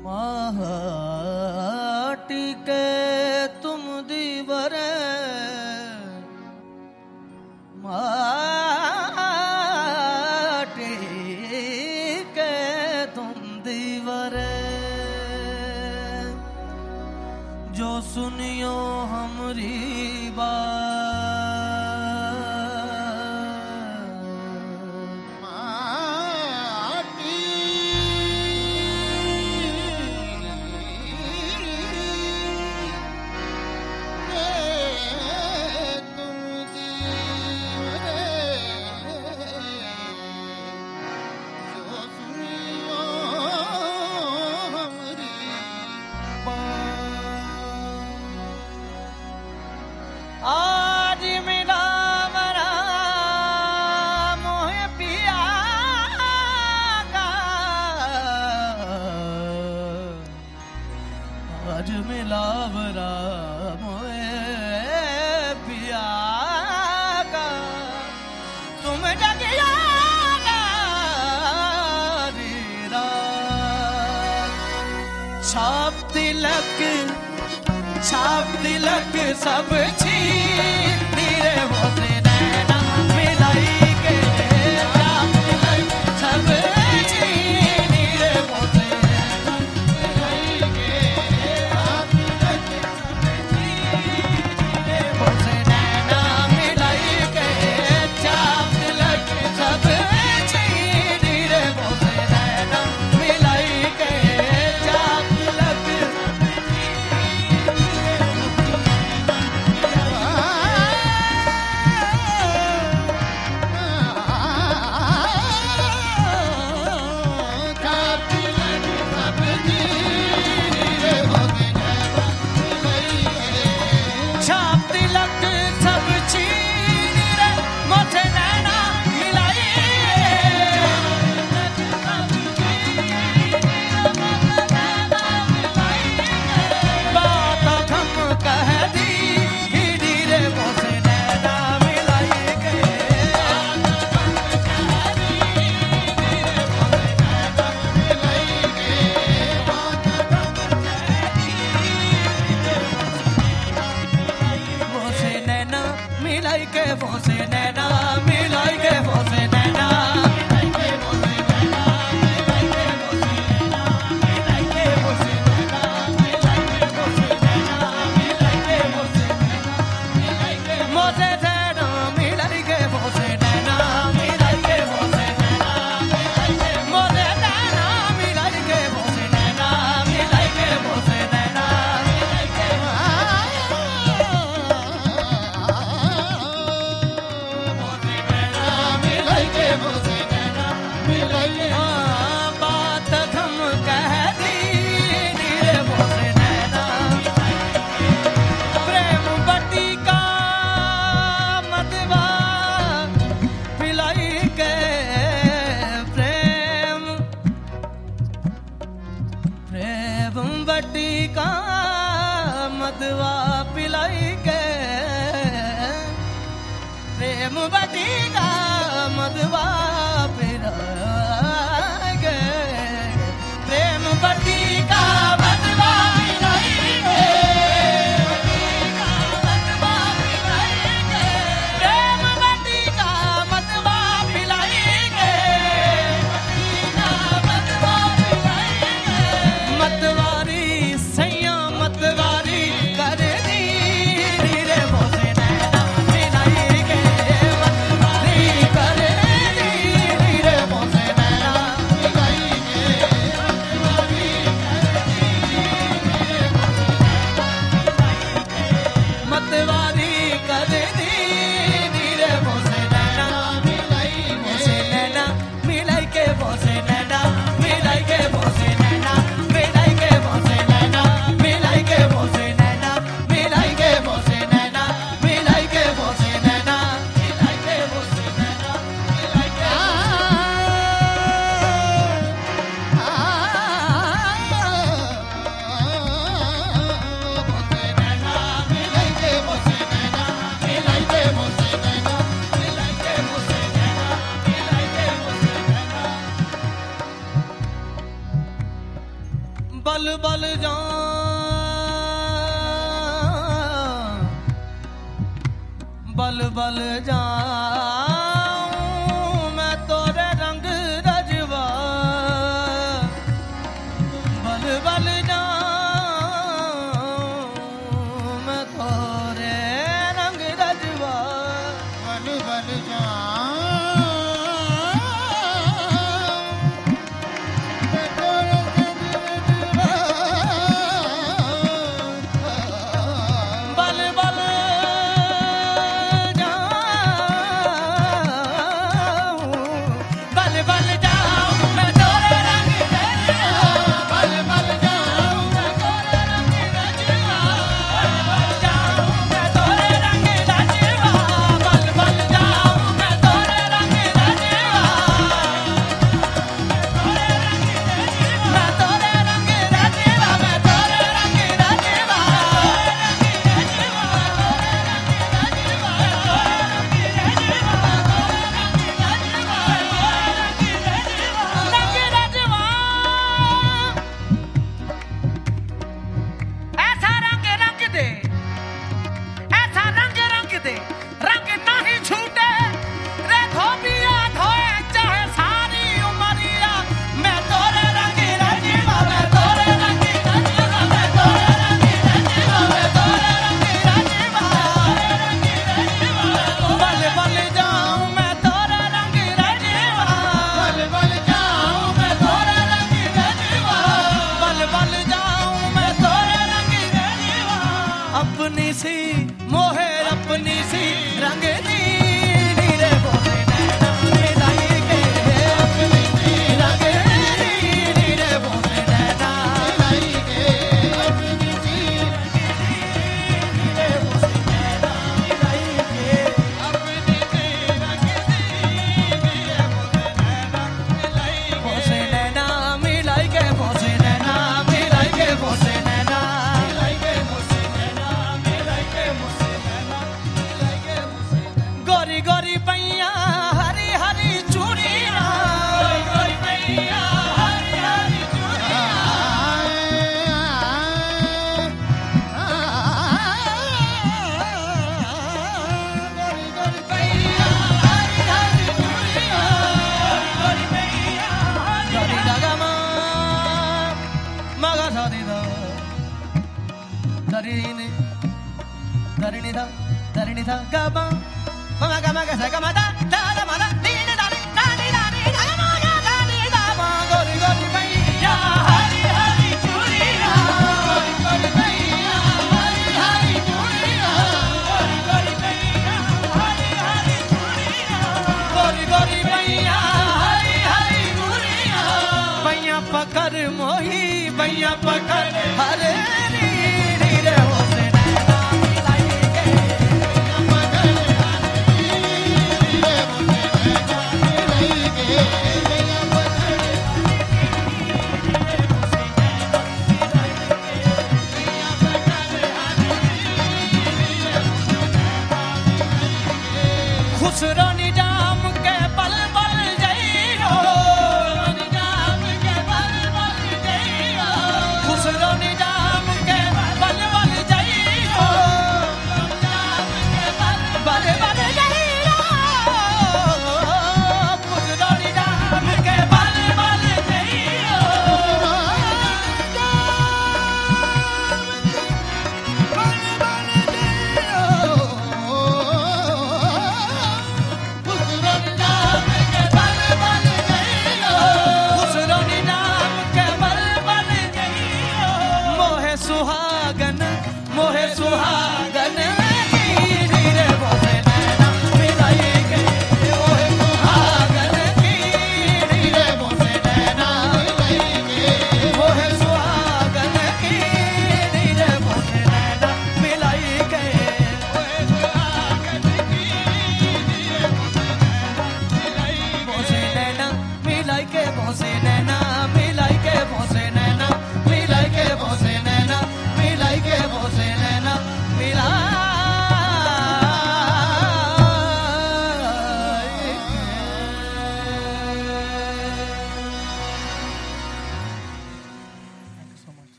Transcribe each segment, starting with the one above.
माटी के तुम दीवार, माटी के तुम दीवार, जो सुनियो हमरी बात। आज मिला मरा मोह पिया का, आज मिला मरा मोह पिया का, तुम जगिया छाप तिलक सब छीन रे वो से नैना मिलाई के, छाप तिलक सब छीन रे वो से नैना मिलाई के, छाप तिलक सब छीन रे वो से नैना मिलाई के, छाप तिलक सब छीन रे वो से नैना मिलाई के, छाप तिलक मिलाई के वो से नैना मिलाई के वो से नैना मिलाई के वो से नैना मिलाई के वो से नैना मिलाई के वो से नैना मिलाई के वो से नैना मिलाई के वो से नैना मिलाई के वो से नैना मिलाई के वो से नैना मिलाई के वो से नैना मिलाई के वो से नैना मिलाई के वो से नैना मिलाई के वो से नैना मिलाई के बात हम कह दी रे वो से नैना, प्रेम बटी का मदवा पिलाई के, प्रेम बटी का मदवा पिलाई के, प्रेम बटी का मदवा पिलाई के, प्रेम बटी का मदवा पिलाई के, प्रेम बटी का मदवा पिलाई के, मतवारी सैया मतवारी कर दी रे वो से नैना मिलाई के, मतवारी कर दी रे वो से नैना बल बल जाऊं बल बल जाऊं मैं तोरे रंग रजवा बल बल जाऊं मैं तोरे रंग रजवा बल बल जाऊं पकड़ मोही भैया पकड़ हरे खुसरो निजाम के पल पल जइयो खुसरो निजाम के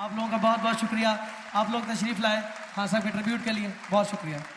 आप लोगों का बहुत बहुत शुक्रिया, आप लोग तशरीफ लाए खान साहब के ट्रिब्यूट के लिए, बहुत शुक्रिया।